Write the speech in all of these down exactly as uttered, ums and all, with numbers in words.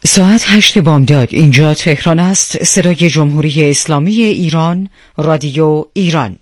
ساعت هشت بامداد اینجا تهران است. صدای جمهوری اسلامی ایران، رادیو ایران.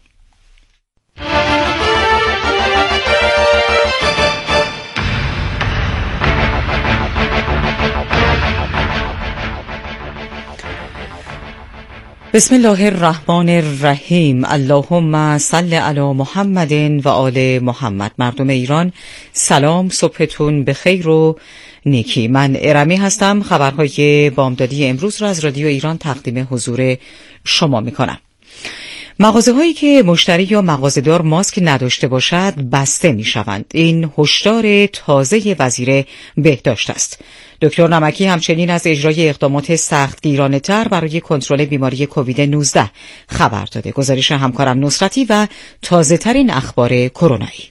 بسم الله الرحمن الرحیم. اللهم صل علی محمد و آل محمد. مردم ایران سلام، صبحتون بخیر و نیکی. من ارمی هستم. خبرهای بامدادی امروز را از رادیو ایران تقدیم حضور شما می کنم. مغازه هایی که مشتری یا مغازه‌دار ماسک نداشته باشد بسته می شوند. این هشدار تازه وزیر بهداشت است. دکتر نمکی همچنین از اجرای اقدامات سختگیرانه تر برای کنترل بیماری کووید نوزده خبر داده. گزارش همکارم نصرتی و تازه ترین اخبار کرونایی.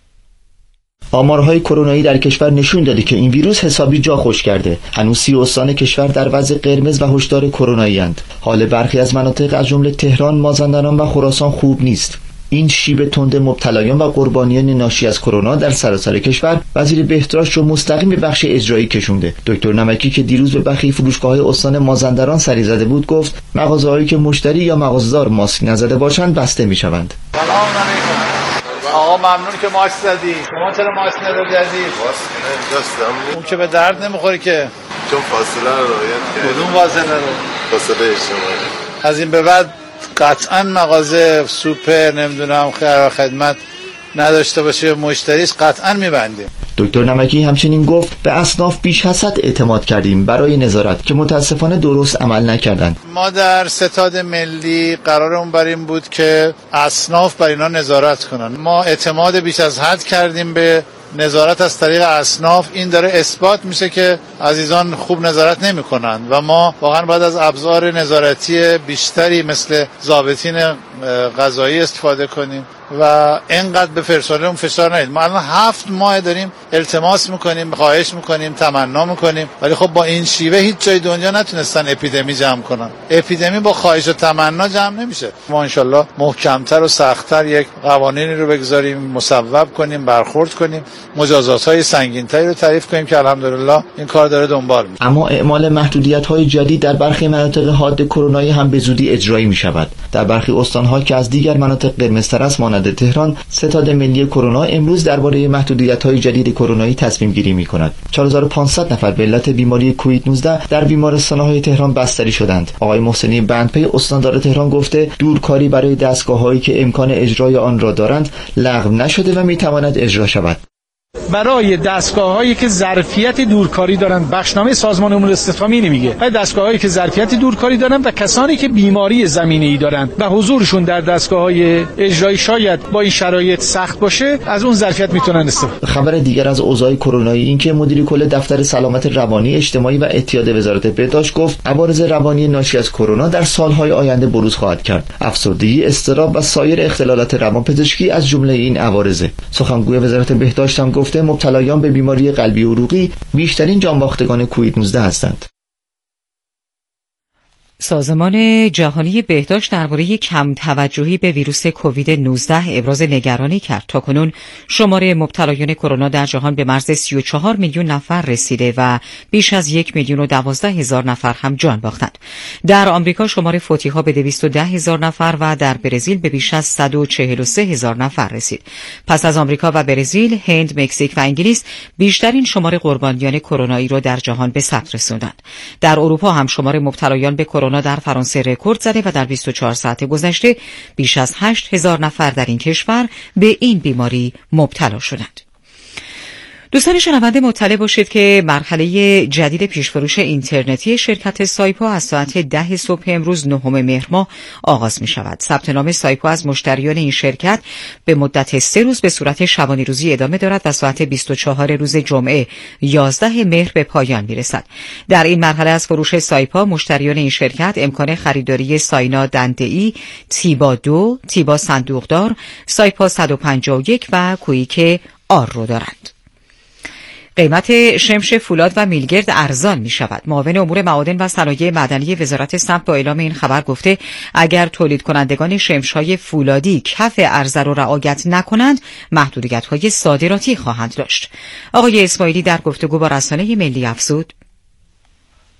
آمارهای کرونایی در کشور نشون داده که این ویروس حسابی جا خوش کرده. هنوز سی استان کشور در وضع قرمز و هشدار کرونایی اند. حال برخی از مناطق از جمله تهران، مازندران و خراسان خوب نیست. این شیب تند مبتلایان و قربانیان ناشی از کرونا در سراسر کشور وزیر بهداشت رو مستقیم به بخش اجرایی کشونده. دکتر نمکی که دیروز به بخش فروشگاه‌های استان مازندران سری زده بود گفت مغازه‌هایی که مشتری یا مغازه‌دار ماسک نزده باشند بسته می‌شوند. سلام علیکم. آقا ممنون که ماسک زدی. شما چرا ماسک ندادی؟ ماسک نمی‌داشتم. اون که به درد نمیخوری که. چون فاصله رو رعایت کردم. کدوم فاصله رو؟ فاصله اجتماعی. از این به بعد قطعا مغازه، سوپر، نمیدونم خیر و خدمت نداشته باشه مشتریش قطعا میبندیم. دکتر نمکی همچنین گفت به اصناف بیش از حد اعتماد کردیم برای نظارت که متاسفانه درست عمل نکردند. ما در ستاد ملی قرارمون بر این بود که اصناف بر اینا نظارت کنن. ما اعتماد بیش از حد کردیم به نظارت از طریق اصناف. این داره اثبات میشه که عزیزان خوب نظارت نمیکنن و ما واقعا باید از ابزار نظارتی بیشتری مثل ضابطین قضایی استفاده کنیم و اینقدر به پرسنلمون فشار نیاریم. ما الان هفت ماه داریم التماس میکنیم، خواهش میکنیم، تمنا میکنیم، ولی خب با این شیوه هیچ جای دنیا نتونستن اپیدمی جمع کنن. اپیدمی با خواهش و تمنا جمع نمیشه. ما انشالله محکمتر و سختتر یک قوانینی رو بگذاریم، مصوب کنیم، برخورد کنیم، مجازات‌های سنگین‌تری رو تعریف کنیم که الحمدلله این کار داره دنبال میشه. اما اعمال محدودیت‌های جدید در برخی مناطق حاد کرونایی هم به زودی اجرایی می‌شود. در برخی استان‌ها که از دیگر مناطق قرمزتر است مانند تهران، ستاد ملی کرونا امروز درباره محدودیت‌های جدید کرونایی تصمیم گیری می‌کند. چهار هزار و پانصد نفر به علت بیماری کووید نوزده در بیمارستان‌های تهران بستری شدند. آقای محسنی بندپی استاندار تهران گفته دورکاری برای دستگاه‌هایی که امکان اجرای آن را دارند لغو نشده و می‌تواند اجرا شود. برای دستگاه‌هایی که ظرفیت دورکاری دارند بخشنامه سازمان امور استخدامی نمیگه. و دستگاه‌هایی که ظرفیت دورکاری دارند و کسانی که بیماری زمینه‌ای دارند و حضورشون در دستگاه‌های اجرایی شاید با این شرایط سخت باشه، از اون ظرفیت میتونن استفاده. خبر دیگر از اوضاع کرونایی این که مدیر کل دفتر سلامت روانی، اجتماعی و اعتیاد وزارت بهداشت گفت عوارض روانی ناشی از کرونا در سال‌های آینده بروز خواهد کرد. افسردگی، اضطراب و سایر اختلالات روانپزشکی از جمله این عوارض. سخنگوی وزارت بهداشت هم گفته مبتلایان به بیماری قلبی عروقی بیشترین جانباختگان کووید نوزده هستند. سازمان جهانی بهداشت درباره کم توجهی به ویروس کووید نوزده ابراز نگرانی کرد. تاکنون شماره مبتلایان کرونا در جهان به مرز سی و چهار میلیون نفر رسیده و بیش از یک میلیون و دوازده هزار نفر هم جان باختند. در آمریکا شماره فوتی‌ها به دویست و ده هزار نفر و در برزیل به بیش از صد و چهل و سه هزار نفر رسید. پس از آمریکا و برزیل، هند، مکزیک و انگلیس بیشترین شماره قربانیان کرونایی را در جهان به ثبت رساندند. در اروپا هم شماره مبتلایان به کرونا در فرانسه رکورد زده و در بیست و چهار ساعت گذشته بیش از هشت هزار نفر در این کشور به این بیماری مبتلا شدند. دوستان شنونده مطلع باشید که مرحله جدید پیشفروش اینترنتی شرکت سایپا از ساعت ده صبح امروز نهم مهر ماه آغاز می شود. ثبت نام سایپا از مشتریان این شرکت به مدت سه روز به صورت شبانه روزی ادامه دارد و ساعت بیست و چهار روز جمعه یازده مهر به پایان می رسد. در این مرحله از فروش سایپا مشتریان این شرکت امکان خریداری ساینا دنده‌ای، تیبا دو، تیبا صندوقدار، سایپا صد و پنجاه و یک و کویک آر رو دارند. قیمت شمش فولاد و میلگرد ارزان می شود. معاون امور معادن و صنایع معدنی وزارت سمت با اعلام این خبر گفته اگر تولید کنندگان شمش‌های فولادی کف عرضه را رعایت نکنند محدودیت‌های صادراتی خواهند داشت. آقای اسماعیلی در گفتگو با رسانه ملی افزود: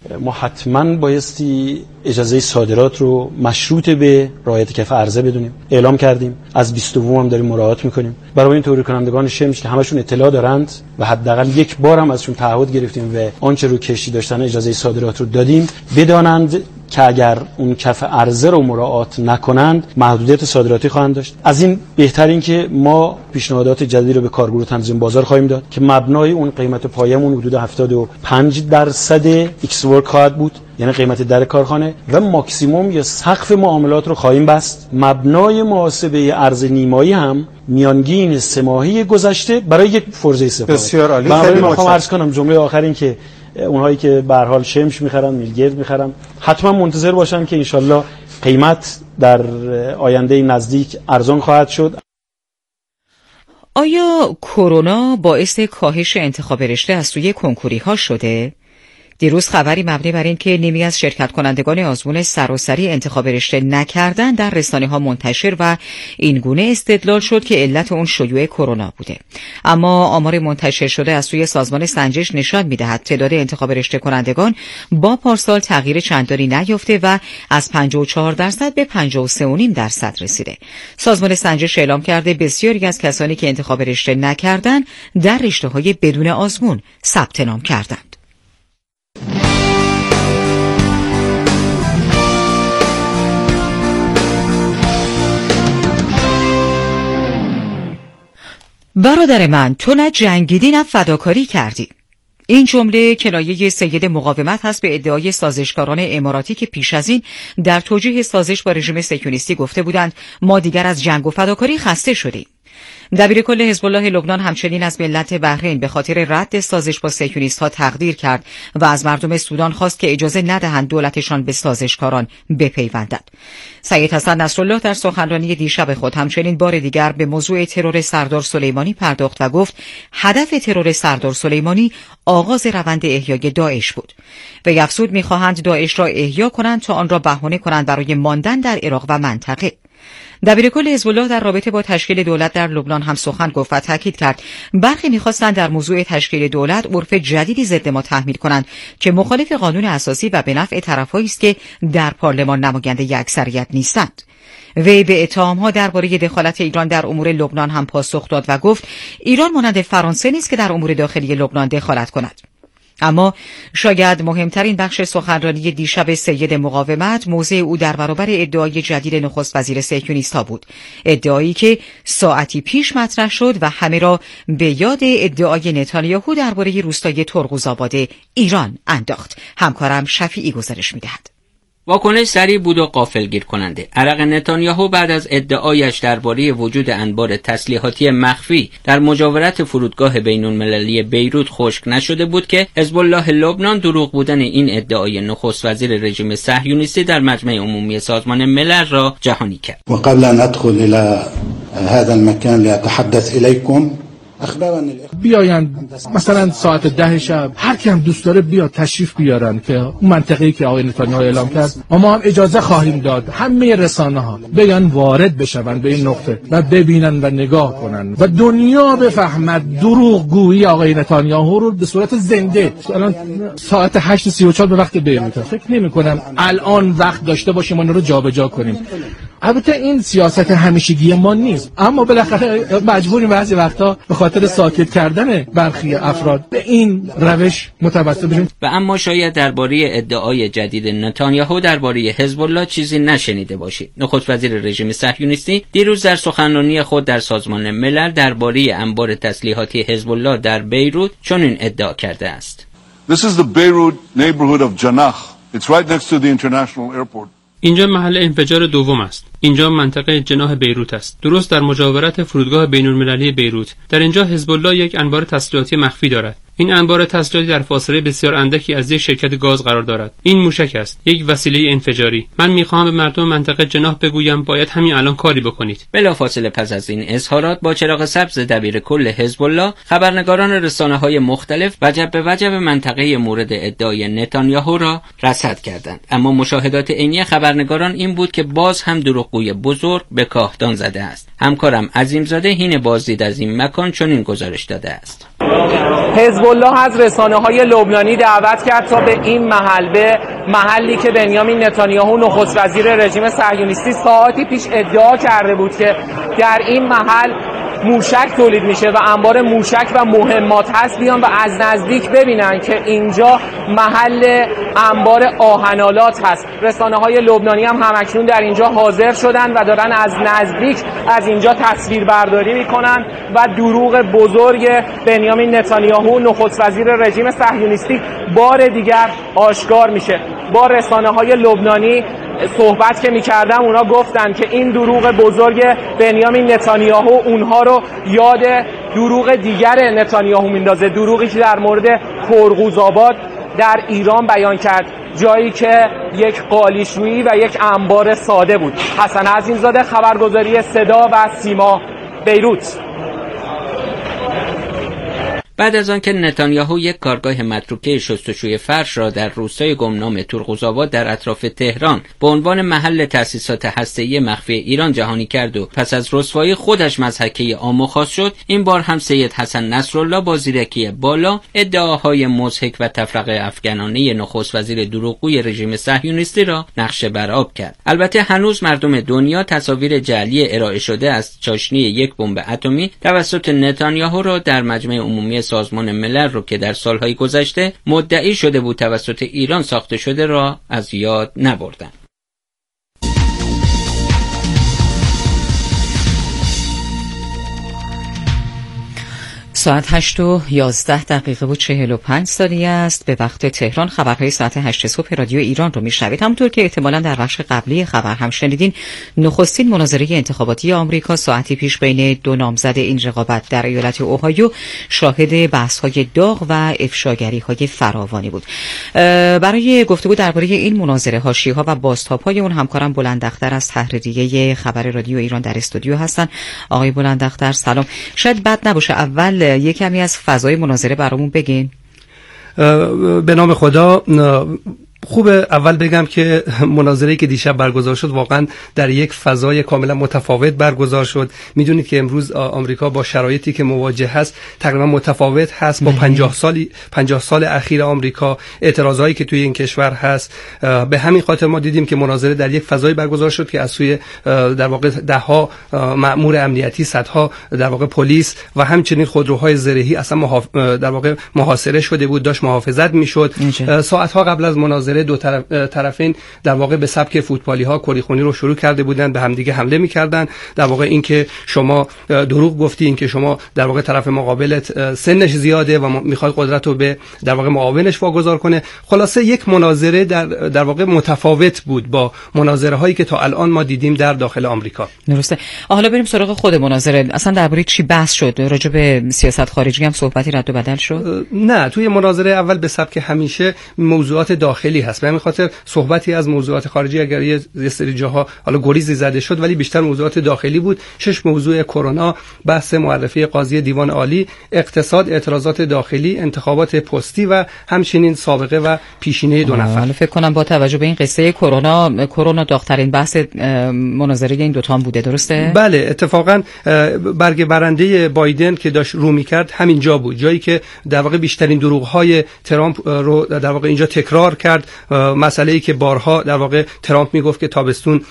ما حتما بایستی اجازه صادرات رو مشروط به رعایت کف عرضه بدونیم. اعلام کردیم، از بیست و دو هم داریم مراعات میکنیم. برای این تولید کنندگان شمش که همشون اطلاع دارند و حداقل یک بار هم ازشون تعهد گرفتیم و آنچه رو کشتی داشتن اجازه صادرات رو دادیم، بدانند که اگر اون کف عرضه رو مراعات نکنند محدودیت صادراتی خواهند داشت. از این بهتر این که ما پیشنهادات جدیدی رو به کارگروه تنظیم بازار خواهیم داد که مبنای اون قیمت پایه‌مون حدود هفتاد و پنج درصد ایکس ورک خواهد بود، یعنی قیمت در کارخانه، و ماکسیموم یا سقف معاملات رو خواهیم بست. مبنای محاسبه ارز نیمایی هم میانگین سه ماهه گذشته برای یک فرضه استفاده. بسیار عالی. خیلی میخوام عرض کنم جمله آخر این که اونهایی که به هر حال شمش میخرن، میلگرد میخرن، حتما منتظر باشن که انشالله قیمت در آینده نزدیک ارزان خواهد شد. آیا کرونا باعث کاهش انتخاب رشته از سوی کنکوری ها شده؟ دیروز خبری مبنی بر این که نیمی از شرکت کنندگان آزمون سراسری انتخاب رشته نکردن در رسانه ها منتشر و این گونه استدلال شد که علت اون شیوع کرونا بوده. اما آمار منتشر شده از سوی سازمان سنجش نشان می‌دهد تعداد انتخاب رشته کنندگان با پارسال تغییر چندانی نیافته و از پنجاه و چهار درصد به پنجاه و سه و نیم درصد رسیده. سازمان سنجش اعلام کرده بسیاری از کسانی که انتخاب رشته نکردن در رشته‌های بدون آزمون ثبت نام کردند. برادر من، تو نه جنگیدی نه فداکاری کردی. این جمله کنایه سید مقاومت هست به ادعای سازشکاران اماراتی که پیش از این در توجیه سازش با رژیم صهیونیستی گفته بودند ما دیگر از جنگ و فداکاری خسته شدیم. دبیر کل حزب الله لبنان همچنین از ملت بحرین به خاطر رد سازش با صهیونیست‌ها تقدیر کرد و از مردم سودان خواست که اجازه ندهند دولتشان به سازشکاران بپیوندد. سید حسن نصرالله در سخنرانی دیشب خود همچنین بار دیگر به موضوع ترور سردار سلیمانی پرداخت و گفت هدف ترور سردار سلیمانی آغاز روند احیای داعش بود. و افزود می‌خواهند داعش را احیا کنند تا آن را بهانه کنند برای ماندن در عراق و منطقه. دبیر کل حزب الله در رابطه با تشکیل دولت در لبنان هم سخن گفت و تاکید کرد برخی می‌خواستند در موضوع تشکیل دولت عرف جدیدی ضد ما تحمیل کنند که مخالف قانون اساسی و به نفع طرف‌هایی است که در پارلمان نماینده اکثریت نیستند. وی به اتهام‌ها درباره دخالت ایران در امور لبنان هم پاسخ داد و گفت ایران مانند فرانسه نیست که در امور داخلی لبنان دخالت کند. اما شاید مهمترین بخش سخنرانی دیشب سید مقاومت موضع او در برابر ادعای جدید نخست وزیر صهیونیست‌ها بود، ادعایی که ساعتی پیش مطرح شد و همه را به یاد ادعای نتانیاهو درباره روستای ترقوزآباد ایران انداخت. همکارم شفیعی گزارش می‌دهد. واکنش سریع بود و غافلگیر کننده. عرق نتانیاهو بعد از ادعایش درباره وجود انبار تسلیحاتی مخفی در مجاورت فرودگاه بین‌المللی بیروت خشک نشده بود که حزب الله لبنان دروغ بودن این ادعای نخست وزیر رژیم صهیونیستی در مجمع عمومی سازمان ملل را جهانی کرد. و قبل ان ادخل الى هذا المكان لاتحدث اليكم بیاین مثلا ساعت ده شب هر کی هم دوست داره بیا تشریف بیارن که اون منطقه‌ای که آقای نتانیاهو اعلام کرد ما هم اجازه خواهیم داد همه رسانه‌ها بیان وارد بشون به این نقطه و ببینن و نگاه کنن و دنیا بفهمد دروغ گویی آقای نتانیاهو رو به صورت زنده. الان ساعت هشت و سی و چهار به وقت بیروت، فکر نمی‌کنم الان وقت داشته باشیم اون رو جابجا کنیم. البته این سیاست همیشگی ما نیست، اما بالاخره مجبوریم بعضی وقتا به خاطر ساکت کردن برخی افراد به این روش متوسل بشیم. و اما شاید درباره ادعای جدید نتانیاهو درباره حزب الله چیزی نشنیده باشید. نخست وزیر رژیم صهیونیستی دیروز در سخنرانی خود در سازمان ملل درباره انبار تسلیحاتی حزب الله در بیروت چنین ادعا کرده است. This is the Beirut neighborhood of Janah. It's right next to the international airport. اینجا محل انفجار دوم است. اینجا منطقه جناح بیروت است، درست در مجاورت فرودگاه بین‌المللی بیروت. در اینجا حزب الله یک انبار تسلیحاتی مخفی دارد. این انبار تسلیحاتی در فاصله بسیار اندکی از یک شرکت گاز قرار دارد. این موشک است، یک وسیله انفجاری. من می‌خواهم به مردم منطقه جناح بگویم باید همین الان کاری بکنید. بلافاصله پس از این اظهارات با چراغ سبز دبیر کل حزب الله، خبرنگاران رسانه‌های مختلف وجب به وجب منطقه مورد ادعای نتانیاهو را رصد کردند. اما مشاهدات عینی خبرنگاران این بود که باز هم دروغگوی بزرگ به کاهدان زده است. همکارم عظیمزاده هین بازدید از این مکان چنین گزارش داده است. حزب الله از رسانه‌های لبنانی دعوت کرد تا به این محل، به محلی که بنیامین نتانیاهو نخست وزیر رژیم صهیونیستی ساعاتی پیش ادعا کرده بود که در این محل موشک تولید میشه و انبار موشک و مهمات هست، بیان و از نزدیک ببینن که اینجا محل انبار آهنالات هست. رسانه‌های لبنانی هم همکنون در اینجا حاضر شدن و دارن از نزدیک از اینجا تصویر برداری میکنن و دروغ بزرگ بنیامین نتانیاهو نخست وزیر رژیم صهیونیستی بار دیگر آشکار میشه. با رسانه‌های لبنانی صحبت که میکردم اونا گفتن که این دروغ بزرگ بنیامین نتانیاهو اونها رو یاد دروغ دیگر نتانیاهو میندازه، دروغی که در مورد کرغوزآباد در ایران بیان کرد، جایی که یک قالیشویی و یک انبار ساده بود. حسن عظیمزاده، خبرگزاری صدا و سیما، بیروت. بعد از آنکه نتانیاهو یک کارگاه متروکه شستشوی فرش را در روستای گمنام تورغوزآباد در اطراف تهران به عنوان محل تأسیسات هسته‌ای مخفی ایران جهانی کرد و پس از رسوایی خودش مضحکه عام و خاص شد، این بار هم سید حسن نصرالله با زیرکی بالا ادعاهای مضحک و تفرقه افکنانه نخست وزیر دروغگوی رژیم صهیونیستی را نقشه بر آب کرد. البته هنوز مردم دنیا تصاویر جعلی ارائه شده از چاشنی یک بمب اتمی توسط نتانیاهو را در مجمع عمومی سازمان ملل رو که در سالهای گذشته مدعی شده بود توسط ایران ساخته شده را از یاد نبردند. ساعت هشت و یازده دقیقه و چهل و پنج ثانیه است به وقت تهران. خبرهای ساعت هشت صبح رادیو ایران رو میشنوید. همونطور که احتمالاً در بخش قبلی خبر هم شنیدین، نخستین مناظره انتخاباتی آمریکا ساعتی پیش بین دو نامزد این رقابت در ایالت اوهایو شاهد بحث‌های داغ و افشاگری‌های فراوانی بود. برای گفتگو درباره این مناظره، حاشیه‌ها و بازتاب‌های اون همکارم بلنداختر از تحریریه خبر رادیو ایران در استودیو هستن. آقای بلنداختر سلام. شاید بد نباشه اول یک کمی از فضای مناظره برامون بگین. به نام خدا. خوبه اول بگم که مناظره‌ای که دیشب برگزار شد واقعا در یک فضای کاملا متفاوت برگزار شد. میدونید که امروز آمریکا با شرایطی که مواجه هست تقریبا متفاوت هست با پنجاه سالی پنجاه سال اخیر آمریکا، اعتراضایی که توی این کشور هست. به همین خاطر ما دیدیم که مناظره در یک فضای برگزار شد که از سوی در واقع دهها مأمور امنیتی، صدها در واقع پلیس و همچنین خودروهای زرهی اصلا محاف... در واقع محاصره شده بود، داشت محافظت میشد. ساعت‌ها قبل از مناظره دو طرف طرفین در واقع به سبک فوتبالی ها کریخونی رو شروع کرده بودن، به همدیگه حمله می‌کردن. در واقع این که شما دروغ گفتی، این که شما در واقع طرف مقابلت سنش زیاده و میخواد قدرت رو به در واقع معاونش واگذار کنه. خلاصه یک مناظره در در واقع متفاوت بود با مناظره هایی که تا الان ما دیدیم در داخل آمریکا. درسته. حالا بریم سراغ خود مناظره. اصلا درباره چی بحث شد؟ راجع به سیاست خارجی هم صحبتی رد و بدل شد؟ نه، توی مناظره اول به سبک همیشه موضوعات داخلی هست. به همین خاطر صحبتی از موضوعات خارجی اگر یه سری جاها حالا گریزی زده شد، ولی بیشتر موضوعات داخلی بود. شش موضوع: کرونا، بحث معرفی قاضی دیوان عالی، اقتصاد، اعتراضات داخلی، انتخابات پستی و همچنین سابقه و پیشینه دو نفر. حالا فکر کنم با توجه به این قصه کرونا، کرونا داغ‌ترین بحث مناظره این دو تا بوده، درسته؟ بله، اتفاقا برگ برنده بایدن که داشت رو می‌کرد همین جا بود، جایی که در واقع بیشترین دروغ‌های ترامپ رو در واقع اینجا تکرار کرد. مسئله‌ای که بارها در واقع ترامپ میگفت که تابستون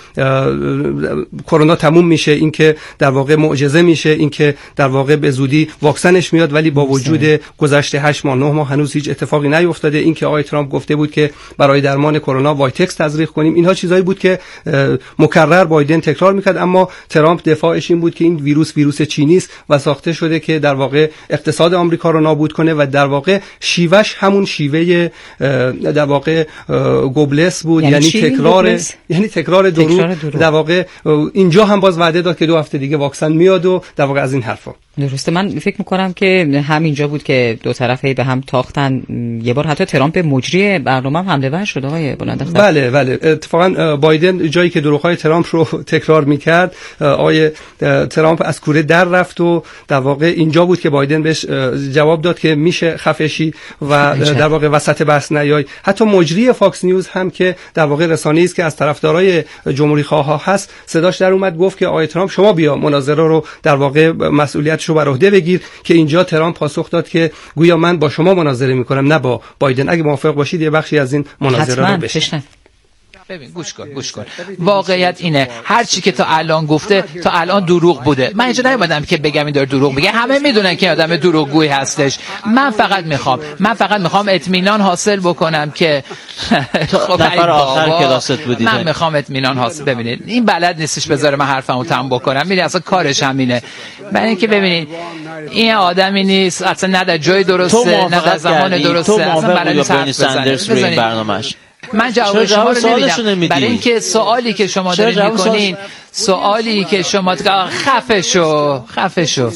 کرونا تموم میشه، این که در واقع معجزه میشه، این که در واقع به زودی واکسنش میاد، ولی با وجود گذشت هشت ماه نه ماه هنوز هیچ اتفاقی نیفتاده. این که آقای ترامپ گفته بود که برای درمان کرونا وایتکس تزریق کنیم، اینها چیزایی بود که مکرر بایدن تکرار میکرد، اما ترامپ دفاعش این بود که این ویروس ویروس چینی است و ساخته شده که در واقع اقتصاد آمریکا رو نابود کنه و در واقع شیوهش همون شیوه در واقع گوبلس بود، یعنی, یعنی تکرار گوبلس؟ یعنی تکرار دروغ. در واقع اینجا هم باز وعده داد که دو هفته دیگه واکسن میاد و در واقع از این حرفا. درسته. من فکر میکنم که همینجا بود که دو طرفه به هم تاختن. یه بار حتی ترامپ مجری برنامه هم حمله ور شد آقای بلنداختر. بله بله، اتفاقا بایدن جایی که دروغ‌های ترامپ رو تکرار میکرد، آقای ترامپ از کوره در رفت و در واقع اینجا بود که بایدن بهش جواب داد که میشه خفشی و در واقع وسط بحث نیای. حتی مجری فاکس نیوز هم که در واقع رسانه‌ای است که از طرفدارای جمهوری خواه ها هست، صداش در اومد گفت که آقای ترامپ شما بیا مناظره رو در واقع مسئولیت مسئولیتش رو بر عهده بگیر، که اینجا ترامپ پاسخ داد که گویا من با شما مناظره میکنم نه با بایدن. اگه موافق باشید یه بخشی از این مناظره رو بشنویم. ببین گوش کن گوش کن واقعیت اینه هر چی که تا الان گفته تا الان دروغ بوده. من اینجا نیومدم که بگم این داره دروغ میگه، همه میدونن که آدم دروغگویی هستش. من فقط میخوام من فقط میخوام اطمینان حاصل بکنم که خب نفر آخر کلاست بودید. من میخوام اطمینان حاصل. ببینید این بلد نیستش بذاره من حرفمو تمام بکنم. میدونی اصلا کارش همینه. برای اینکه ببینید این آدمی نیست اصلا، نه در جای درسته نه در زمان درسته. اصلا بلد نیست حرف بزنه. برنامه‌اش من جواب شما رو نمیدم، برای اینکه سوالی که شما دارید میکنین سوالی که شما خفه شو خفه شو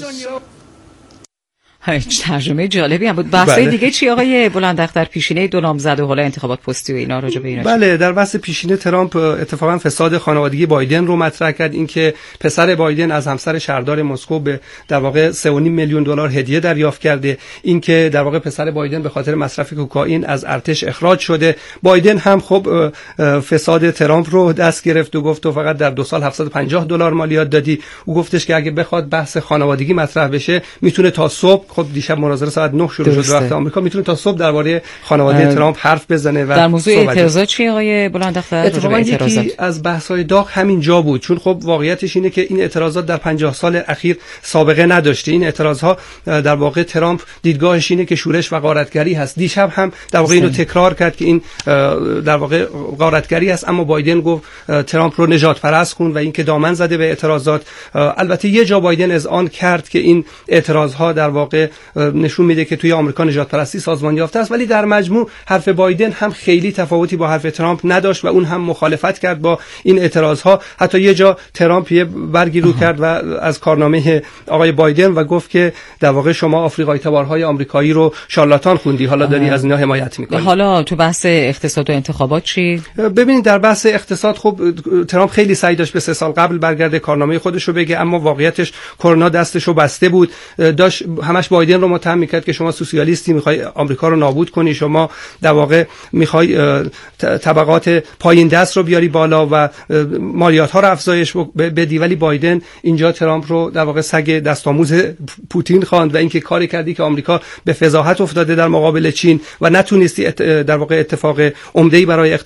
ترجمه جالبی هم بود. بحثای دیگه چی آقای بلنداختر؟ پیشینه دو نامزد و حالا انتخابات پستی و اینا راجع به اینا. بله، در بحث پیشینه ترامپ اتفاقا فساد خانوادگی بایدن رو مطرح کرد، اینکه پسر بایدن از همسر شهردار مسکو به در واقع سه و نیم میلیون دلار هدیه دریافت کرده، اینکه در واقع پسر بایدن به خاطر مصرف کوکائین از ارتش اخراج شده. بایدن هم خب فساد ترامپ رو دست گرفت و گفت تو فقط در دو سال هفتصد و پنجاه دلار مالیات دادی. او گفتش که اگه بخواد بحث خانوادگی مطرح بشه میتونه تا صبح، خب دیشب مناظره ساعت نه شروع شد وقت آمریکا، میتونه تا صبح درباره خانواده ترامپ حرف بزنه. و در موضوع اعتراضات چی آقای بلنداختر؟ اتفاقا یکی از بحث‌های داغ همین جا بود، چون خب واقعیتش اینه که این اعتراضات در پنجاه سال اخیر سابقه نداشته. این اعتراضها در واقع ترامپ دیدگاهش اینه که شورش و غارتگری هست. دیشب هم در واقع اینو تکرار کرد که این در واقع غارتگری است، اما بایدن گفت ترامپ رو نجات پرست خوند و اینکه دامن زده به اعتراضات. البته یه جا بایدن اذعان کرد که این اعتراضها در واقع نشون میده که توی آمریکا نجات پرستی سازمان یافته است، ولی در مجموع حرف بایدن هم خیلی تفاوتی با حرف ترامپ نداشت و اون هم مخالفت کرد با این اعتراضها. حتی یه جا ترامپ یه برگی رو کرد و از کارنامه آقای بایدن و گفت که در واقع شما آفریقایی تبارهای آمریکایی رو شارلاتان خوندی، حالا داری از اینا حمایت میکنی. حالا تو بحث اقتصاد و انتخابات چی؟ ببینید در بحث اقتصاد خب ترامپ خیلی سعی داشت به سه سال قبل برگرده کارنامه خودش رو بگه، اما واقعیتش کرونا دستش رو بسته بود. داشت همش بایدن رو متهم میکرد که شما سوسیالیستی، میخوای آمریکا رو نابود کنی، شما در واقع میخوای طبقات پایین دست رو بیاری بالا و مالیات ها رو افزایش بدی. ولی بایدن اینجا ترامپ رو در واقع سگ دستآموز پوتین خواند و اینکه کاری کردی که آمریکا به فضاحت افتاده در مقابل چین و نتونستی در واقع اتفاق عمده‌ای برای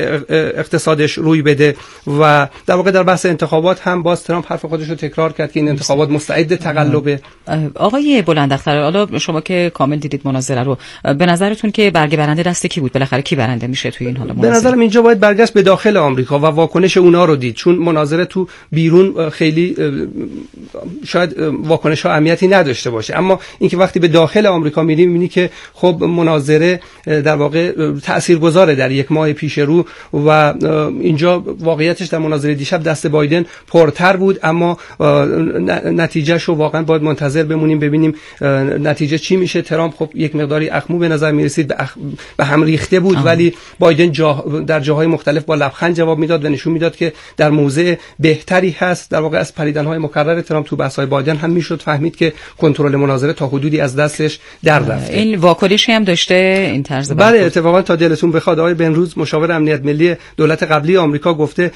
اقتصادش روی بده. و در واقع در بحث انتخابات هم باز ترامپ حرف خودش رو تکرار کرد که این انتخابات مستعد تقلبه. آقای بلنداختر، حالا شما که کامل دیدید مناظره رو، به نظرتون که برگ برنده دست کی بود؟ بالاخره کی برنده میشه توی این حالا مناظره؟ به نظرم اینجا باید برگشت به داخل آمریکا و واکنش اونا رو دید، چون مناظره تو بیرون خیلی شاید واکنش ها اهمیتی نداشته باشه، اما اینکه وقتی به داخل آمریکا میری میبینی که خب مناظره در واقع تاثیرگذاره در یک ماه پیش رو و اینجا واقعیتش در مناظره دیشب دست بایدن پرتر بود، اما نتیجهش رو واقعا باید منتظر بمونیم ببینیم نتیجه چی میشه. ترامپ خب یک مقداری اخمو به نظر میرسید، به, اخ... به هم ریخته بود آه. ولی بایدن جا... در جاهای مختلف با لبخند جواب میداد و نشون میداد که در موضع بهتری هست. در واقع از پریدن‌های مکرر ترامپ تو بحث‌های بایدن هم میشد فهمید که کنترل مناظره تا حدودی از دستش در رفته. این واکنشی هم داشته این طرز بله اتفاقا تا دلتون بخواد آقای بنروز مشاور امنیت ملی دولت قبلی آمریکا گفته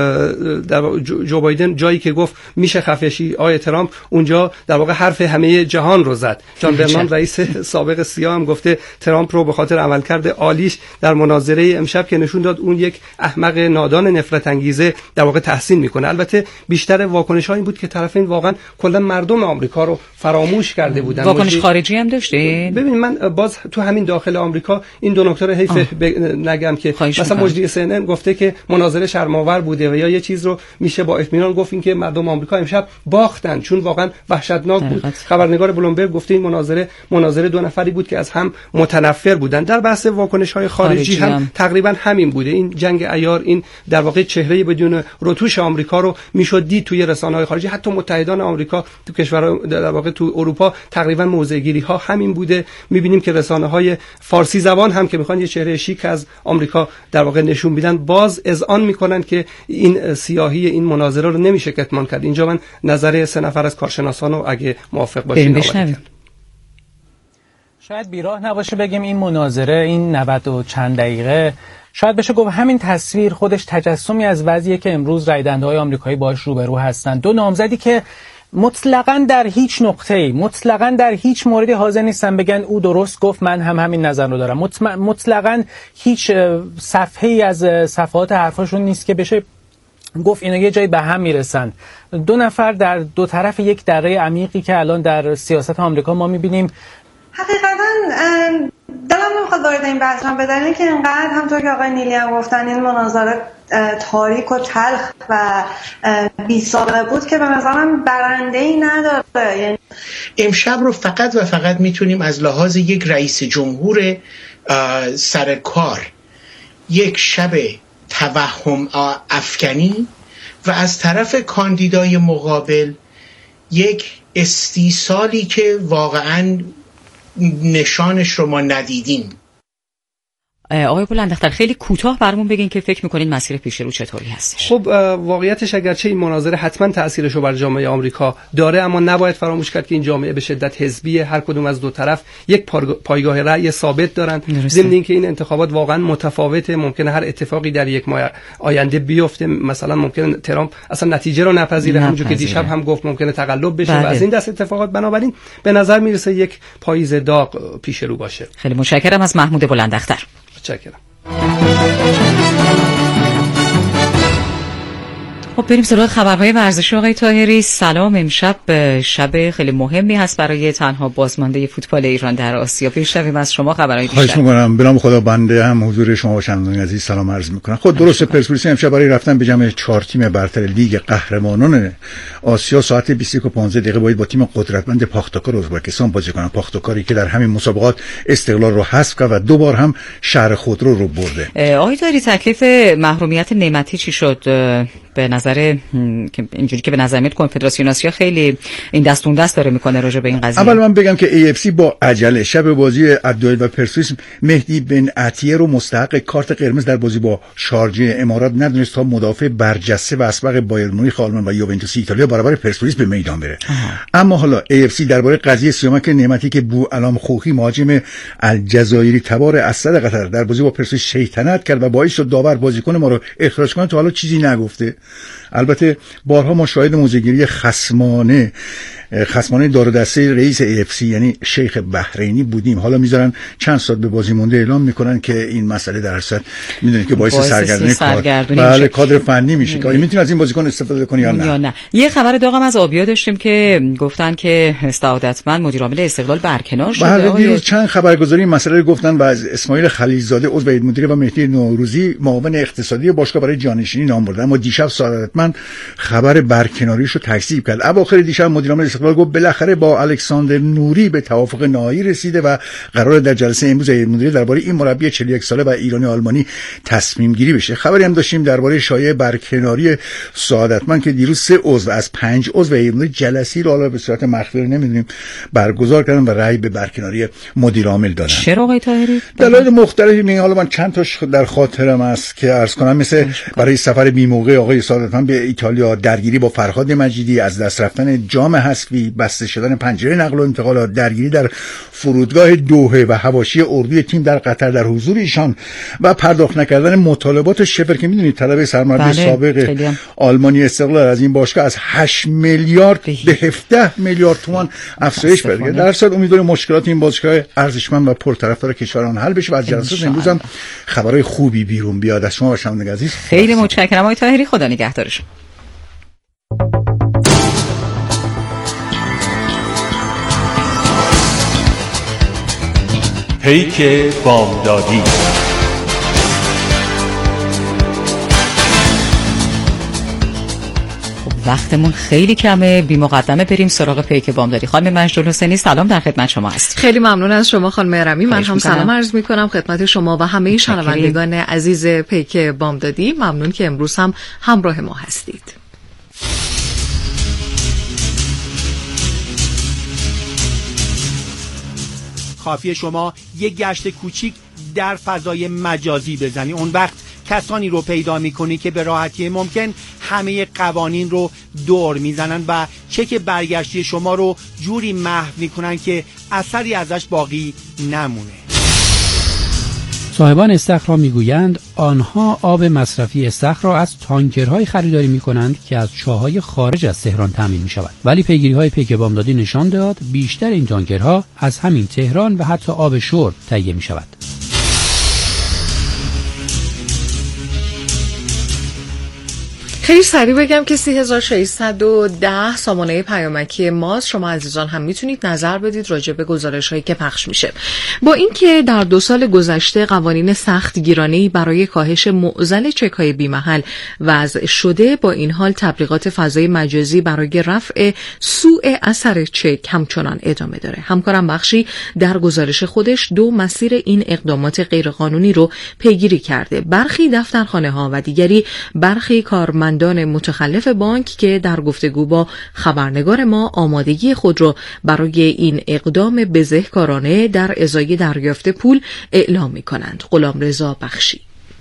در جو بایدن جایی که گفت میشه خفشی آقای ترامپ اونجا در واقع حرف همه جهان رو زد. جان برنان رئیس سابق سیا هم گفته ترامپ رو به خاطر عملکرد عالیش در مناظره امشب که نشون داد اون یک احمق نادان نفرت انگیزه در واقع تحسین میکنه. البته بیشتر واکنش ها این بود که طرفین واقعا کلا مردم آمریکا رو فراموش کرده بودن. واکنش خارجی هم داشته؟ ببین من باز تو همین داخل آمریکا این دو نکته رو حیف ب... نگم که مثلا مجری سی ان ان گفته که مناظره شرم‌آور بوده و یا یه چیز رو میشه با اطمینان گفت این که مردم آمریکا امشب باختن چون واقعا وحشتناک بود. خبرنگار بلومبرگ گفته این مناظره مناظره دو نفری بود که از هم متنفر بودن. در بحث واکنش‌های خارجی, خارجی هم, هم تقریبا همین بوده. این جنگ عیار، این در واقع چهره بدون رتوش آمریکا رو میشد دید توی رسانه‌های خارجی. حتی متحدان آمریکا تو کشورها در واقع تو اروپا تقریبا موضع‌گیری ها همین بوده. می‌بینیم که رسانه‌های فارسی زبان هم که می‌خوان یه چهره شیک از آمریکا در واقع نشون بدن باز اذعان می‌کنن که این سیاهی این مناظره رو نمیشه کتمان کرد. اینجا من نظر سه نفر از کارشناسان رو اگه موافق باشین شاید بیراه نباشه بگیم این مناظره این نود و چند دقیقه شاید بشه گفت همین تصویر خودش تجسمی از وضعیه که امروز رای دهنده‌های آمریکایی باهاش روبرو هستن. دو نامزدی که مطلقاً در هیچ نقطه‌ای، مطلقاً در هیچ موردی حاضر نیستن بگن او درست گفت من هم همین نظر رو دارم. مطلقاً هیچ صفحه‌ای از صفحات حرفاشون نیست که بشه گفت اینا یه جایی به هم میرسن. دو نفر در دو طرف یک دره عمیقی که الان در سیاست آمریکا ما می‌بینیم. حقیقتاً دلم نمیخواد وارد این بحث شم، به دلیلی که اینقدر همونطور که آقای نیلی هم گفتن این مناظره تاریک و تلخ و بی سابقه بود که به نظرم برنده‌ای نداره. یعنی امشب رو فقط و فقط میتونیم از لحاظ یک رئیس جمهور سرکار یک شب توهم افکنی و از طرف کاندیدای مقابل یک استیصالی که واقعاً نشانش رو ما ندیدیم. آقای بلندختر خیلی کوتاه برامون بگین که فکر میکنین مسیر پیش رو چطوری هستش؟ خب واقعیتش اگرچه این مناظره حتما تاثیرش رو بر جامعه آمریکا داره، اما نباید فراموش کرد که این جامعه به شدت حزبیه، هر کدوم از دو طرف یک پایگاه رأی ثابت دارن، ضمن اینکه این انتخابات واقعا متفاوته، ممکنه هر اتفاقی در یک ماه آینده بیفته، مثلا ممکنه ترامپ اصلا نتیجه رو نپذیره، همونجور که دیشب هم گفت ممکنه تقلب بشه بله. و از این دست اتفاقات، بنابراین به نظر میرسه یک پاییز داغ پیش رو باشه. خیلی متشکرم از محمود بلندختر. متشکرم. خب بریم سراغ خبرهای ورزشی. آقای طاهری سلام. امشب شب خیلی مهمی هست برای تنها بازمانده فوتبال ایران در آسیا. بشنویم از شما خبرهای بیشتر. خواهش می‌کنم. به نام خدا بنده هم حضور شما و شنوندگان عزیز سلام عرض می‌کنم. خود درست پرسپولیس امشب برای رفتن به جمع چهار تیم برتر لیگ قهرمانان آسیا ساعت بیست و یک و پانزده دقیقه باید با تیم قدرتمند پاختاکار ازبکستان بازی کنند. پاختاکاری که در همین مسابقات استقلال رو حذف کرد و دو بار هم شهر خودرو رو برده. آقای طاهری تکلیف محرومیت نعمتی چی شد؟ به نظر اینجوری که به نظر میاد کنفدراسیون آسیا خیلی این دستون دست داره میکنه راجع به این قضیه. اول من بگم که ای اف سی با عجله شب بازی عبدالله و پرسپولیس مهدی بن عطیه رو مستحق کارت قرمز در بازی با شارجه امارات ندونست تا مدافع برجسته و اسبق بایر مونیخ آلمان و یوونتوس ایتالیا برابر پرسپولیس به میدان بره. آه. اما حالا ای اف سی درباره قضیه سیامک نعمتی که بو علام خوخی مهاجم الجزایری تبار اسد قطر در بازی با پرسپولیس شیطنت کرد و باعث شد داور بازیکن ما رو اخراج کنه تا حالا چیزی نگفته. البته بارها ما شاهد موضع‌گیری خصمانه خصمانه دار و دسته رئیس ای اف سی یعنی شیخ بحرینی بودیم. حالا میذارن چند ساعت به بازی مونده اعلام میکنن که این مسئله در اصل میدونید که باعث, باعث سرگردانی کار بله کادر فنی میشه که میتونه از این بازیکن استفاده کنه یا نه. یا نه. یه خبر داغم از آبیا داشتیم که گفتن که سعادتمند مدیر عامل استقلال برکنار شده. بله دیروز چند خبرگزاری این مسئله رو گفتن و از اسماعیل خلیلزاده عضو هیئت مدیره و مهدی نوروزی معاون اقتصادی باشگاه برای جانشینی نام بردن. اما دیشب سعادتمند خبر برکناریش رو تکذیب کرد. اواخر دیشب مدیر عامل استقلال گفت بالاخره با الکساندر نوری به توافق نهایی رسیده و قرار در جلسه امروز هیئت مدیره درباره این مربی چهل و یک ساله و ایرانی آلمانی تصمیم گیری بشه. خبری هم داشتیم درباره شایعه برکناری سعادتمند که دیروز سه عضو از پنج عضو هیئت مدیره جلسه‌ای رو حالا به صورت مخفی نمیدونیم برگزار کردن و رأی به برکناری مدیر عامل دادن. چرا آقای طاهری؟ دلایل مختلفی میگن. حالا من چند تاش در خاطرم است که عرض کنم، مثل برای سفر بی‌موقع آقای سعادتمند به ایتالیا، درگیری با فرهاد مجیدی، از دست رفتن جام حذفی، بسته شدن پنجره نقل و انتقالات، درگیری در فرودگاه دوحه و حواشی اردوی تیم در قطر در حضور ایشان و پرداخت نکردن مطالبات شفر که میدونید طلب سرمربی بله، سابق آلمانی استقلال از این باشگاه از هشت میلیارد به هفده میلیارد تومان افزایش پیدا کرد. در اصل امیدواریم مشکلات این باشگاه ارزشمند و پرطرفدار کشوران حل بشه و از جلسات امروز هم خبرهای خوبی بیرون بیاد. از شما و شنوندگان عزیز خیلی متشکرم آقای طاهری. خدا نگهدارشون. پیک بامدادی. وقتمون خیلی کمه، بی مقدمه بریم سراغ پیک بامدادی. خانم مجدول حسینی سلام در خدمت شما هستم. خیلی ممنون از شما خانم رمی. من هم سلام عرض میکنم خدمت شما و همه شنوندگان عزیز پیک بامدادی. ممنون که امروز هم همراه ما هستید. کافیه شما یک گشت کوچیک در فضای مجازی بزنی، اون وقت کسانی رو پیدا میکنی که به راحتی ممکن همه قوانین رو دور میزنن و چک برگشتی شما رو جوری محو میکنن که اثری ازش باقی نمونه. صاحبان استخر را میگویند آنها آب مصرفی استخر را از تانکرهای خریداری میکنند که از چاهای خارج از تهران تامین میشود، ولی پیگیری‌های پیک بامدادی نشان داد بیشتر این تانکرها از همین تهران و حتی آب شرب تهیه میشود. خیلی سریع بگم که سی هزار و ششصد و ده سامانه پیامکی ماست. شما عزیزان هم میتونید نظر بدید راجع به گزارش‌هایی که پخش میشه. با اینکه در دو سال گذشته قوانین سخت گیرانه‌ای برای کاهش معضل چک‌های بی‌محل وضع شده، با این حال تبلیغات فضای مجازی برای رفع سوء اثر چک همچنان ادامه داره. همکارم بخشی در گزارش خودش دو مسیر این اقدامات غیرقانونی رو پیگیری کرده. برخی دفترخانه‌ها و دیگری برخی کارمند دان متخلف بانک که در گفتگو با خبرنگار ما آمادگی خود را برای این اقدام بزهکارانه در ازای دریافت پول اعلام می‌کنند. غلامرضا بخشی.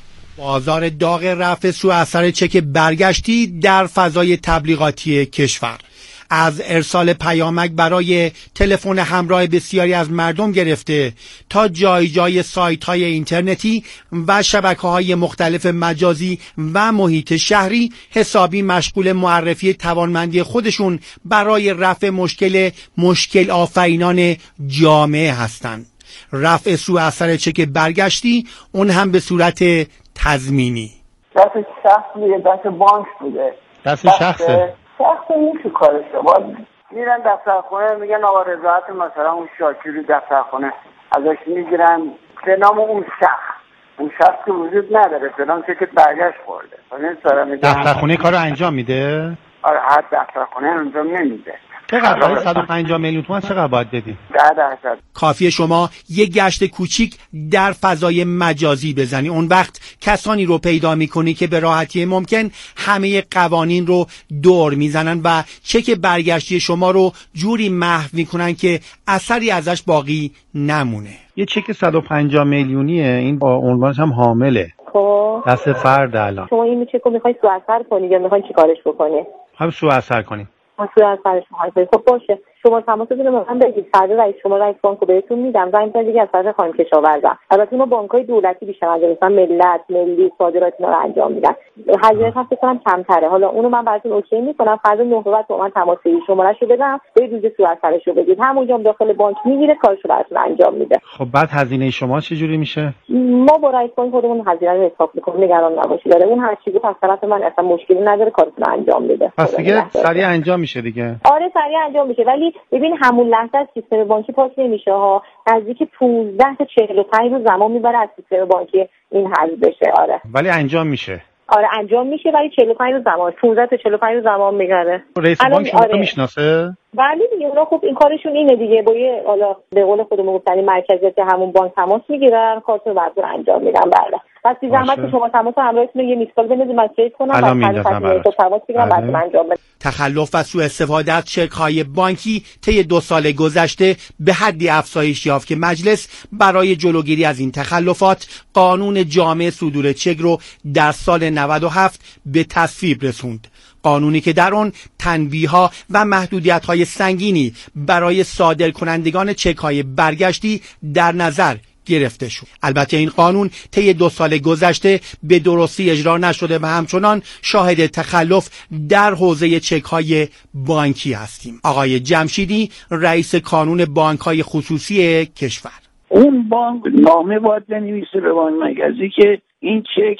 بازار داغ رفع سوء اثر چک برگشتی در فضای تبلیغاتی کشور، از ارسال پیامک برای تلفن همراه بسیاری از مردم گرفته تا جای جای سایت‌های اینترنتی و شبکه‌های مختلف مجازی و محیط شهری حسابی مشغول معرفی توانمندی خودشون برای رفع مشکل مشکل آفرینان جامعه هستند. رفع سوء اثر چک برگشتی، اون هم به صورت تضمینی. دست شخص بوده، دست بانک بوده، دست شخصه شخص این تو کارشه. باید میرن دفترخونه میگن آقا رضایت مثلا اون شاکی رو دفترخونه ازش میگیرن به نام اون شخص. اون شخص که وجود نداره، فلان چه که برگشت خورده. دفترخونه کارو انجام میده؟ آره، هر دفترخونه انجام نمیده. چقدر؟ صد و پنجاه میلیون تومان چقدر باید بدی؟ ده درصد. کافیه شما یک گشت کوچیک در فضای مجازی بزنی، اون وقت کسانی رو پیدا میکنی که به راحتی ممکن همه قوانین رو دور میزنن و چک برگشتی شما رو جوری محو میکنن که اثری ازش باقی نمونه. یه چک صد و پنجاه میلیونیه، این با عنوانش هم حامله. خب دست فرد الان. شما این چک رو میخوای سوء اثر کنی یا میخوای چیکارش بکنی؟ هم سوء اثر کنیم. سوء اثرش میخوای. خب باشه. شما تماس بگیرید من بگید فردا رئیس شما رئیس بانکو بهتون میدم. زنگ بزنید دیگه از طرف خانم کشاورزم. البته ما بانک‌های دولتی بیشتر انجام میدن، ملت، ملی، صادرات اینا رو انجام میدن. هزینه هم فکر کنم کمتره. حالا اونو من براتون اوکی میکنم. فردا نه بعد با من تماس بگیرید، شمارهشو بدم، برید روز سوء اثرشو بگید. همونجا داخل بانک میگیره کارشو براتون انجام میده. خب بعد هزینه شما چه جوری میشه؟ ما با رئیس بانک خودمون هزینه رو حساب میکنیم، نگران نباشید. داره اون هر چیزی از طرف من اصلا مشکلی نداره، کارتون انجام میده. پس دیگه سریع انجام میشه دیگه. آره سریع انجام میشه، ولی ببین همون لحظه از سیستم بانکی پاک نمیشه ها. نزدیک پانزده تا چهل و پنج روز زمان میبره از سیستم بانکی این حل بشه. آره ولی انجام میشه. آره انجام میشه، ولی چهل و پنج روز زمان، پانزده تا چهل و پنج روز زمان میگیره. رئیس بانک شما رو میشناسه؟ بله دیگه، اونا خب این کارشون اینه دیگه، با یه حالا به قول خودمون گفتن مرکزیت همون بانک تماس میگیرن، کارتون براتون انجام میدن. بله پس بی زحمت که شما تماس همراهتون یه میسکال بنویسید، من چک کنم بعد فردا تماس بگیرم براتون انجام بدم. تخلف و سوء استفاده از چک‌های بانکی طی دو سال گذشته به حدی افزایش یافت که مجلس برای جلوگیری از این تخلفات قانون جامع صدور چک رو در سال نود و هفت به تصویب رسوند. قانونی که در آن تنبیه‌ها و محدودیت‌های سنگینی برای صادر کنندگان چک‌های برگشتی در نظر گرفته شد. البته این قانون طی دو سال گذشته به درستی اجرا نشده و همچنان شاهد تخلف در حوزه چک‌های بانکی هستیم. آقای جمشیدی رئیس کانون بانک‌های خصوصی کشور: اون بانک نامه باید بنویسه به بانک مرکزی که این چک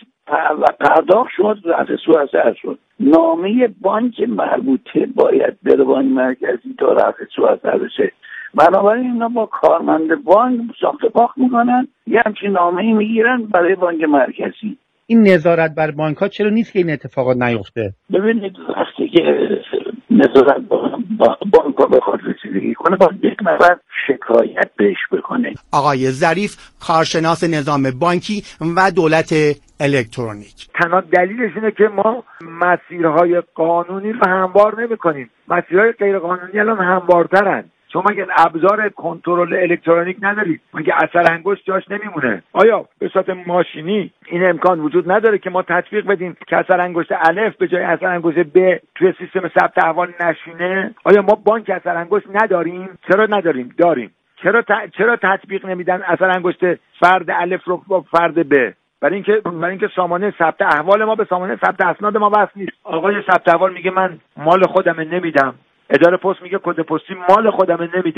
پرداخت شد، رفع سوء اثر شد. نامه بانک مربوطه باید بره بانک مرکزی تا رفع سوء اثر بشه. بنابراین اینا با کارمند بانک ساخت پاخت میکنن، یه همچین نامه‌ای میگیرن برای بانک مرکزی. این نظارت بر بانک ها چرا نیست که این اتفاقات نیفته؟ ببینید وقتی که نظارت بانک ها بخواد رسیدگی کنه باید یک نفر شکایت بهش بکنه. آقای ظریف کارشناس نظام بانکی و دولت الکترونیک: تنها دلیلش اینه که ما مسیرهای قانونی رو هموار نمی‌کنیم. مسیرهای غیر قانونی الان هموارترن. شما مگه ابزار کنترل الکترونیک ندارید؟ مگه اثر انگشت جاش نمیمونه؟ آیا به صورت ماشینی این امکان وجود نداره که ما تطبیق بدیم که اثر انگشت الف به جای اثر انگشت ب توی سیستم ثبت احوال نشینه؟ آیا ما بانک اثر انگشت نداریم؟ چرا نداریم؟ داریم. چرا ت... چرا تطبیق نمیدن اثر انگشت فرد الف رو با فرد ب؟ برای اینکه برای اینکه سامانه ثبت احوال ما به سامانه ثبت اسناد ما وصل نیست. آقای ثبت احوال میگه من مال خودم نمیدم، اداره پست میگه کد پستی مال خودم نمیدم.